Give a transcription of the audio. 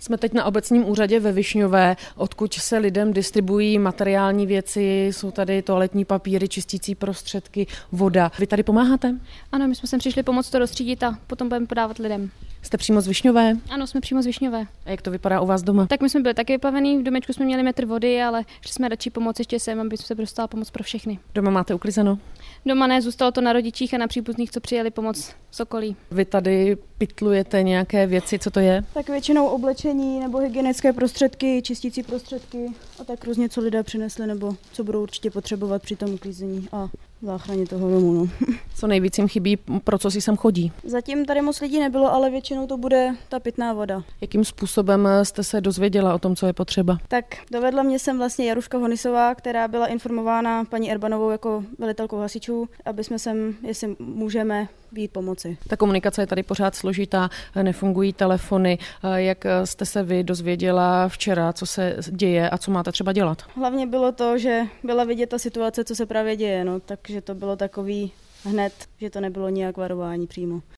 Jsme teď na obecním úřadě ve Višňové, odkud se lidem distribuují materiální věci, jsou tady toaletní papíry, čistící prostředky, voda. Vy tady pomáháte? Ano, my jsme sem přišli pomoct to rozstřídit a potom budeme podávat lidem. Jste přímo z Višňové? Ano, jsme přímo z Višňové. A jak to vypadá u vás doma? Tak my jsme byli taky vyplavený, v domečku jsme měli metr vody, ale šli jsme radši pomoct ještě sem, aby se dostala pomoc pro všechny. Doma máte uklizeno? Doma ne, zůstalo to na rodičích a na příbuzných, co přijeli pomoc z okolí. Vy tady pytlujete nějaké věci, co to je? Tak většinou oblečení nebo hygienické prostředky, čistící prostředky a tak různě, co lidé přinesli nebo co budou určitě potřebovat při tom uklízení a záchraně toho domu. No. Co nejvíc jim chybí, pro co si sem chodí? Zatím tady moc lidí nebylo, ale většinou to bude ta pitná voda. Jakým způsobem jste se dozvěděla o tom, co je potřeba? Tak dovedla mě sem vlastně Jaruška Honisová, která byla informována paní Erbanovou jako velitelkou hasičů, aby jsme sem, jestli můžeme, být pomoci. Ta komunikace je tady pořád složitá, nefungují telefony. Jak jste se vy dozvěděla včera, co se děje a co máte třeba dělat? Hlavně bylo to, že byla vidět ta situace, co se právě děje, no, takže to bylo takový hned, že to nebylo nijak varování přímo.